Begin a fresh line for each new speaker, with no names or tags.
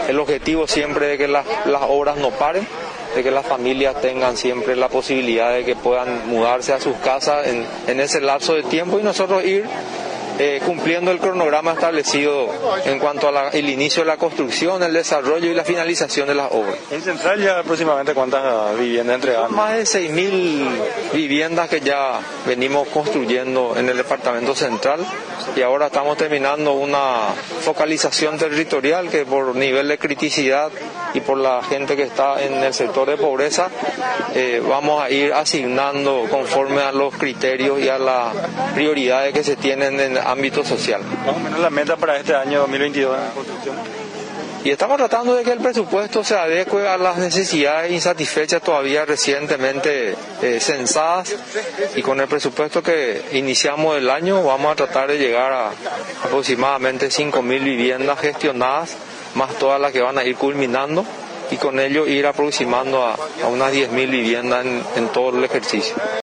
el objetivo siempre de que las obras no paren, de que las familias tengan siempre la posibilidad de que puedan mudarse a sus casas en ese lapso de tiempo y nosotros ir cumpliendo el cronograma establecido en cuanto al inicio de la construcción, el desarrollo y la finalización de las obras.
En Central ya aproximadamente ¿cuántas viviendas entregadas?
Más de 6.000 viviendas que ya venimos construyendo en el departamento central y ahora estamos terminando una focalización territorial que por nivel de criticidad y por la gente que está en el sector de pobreza vamos a ir asignando conforme a los criterios y a las prioridades que se tienen en el ámbito social.
Más o menos la meta para este año 2022 en la construcción.
Y estamos tratando de que el presupuesto se adecue a las necesidades insatisfechas todavía recientemente censadas, y con el presupuesto que iniciamos el año vamos a tratar de llegar a aproximadamente 5.000 viviendas gestionadas, más todas las que van a ir culminando, y con ello ir aproximando a unas 10.000 viviendas en todo el ejercicio.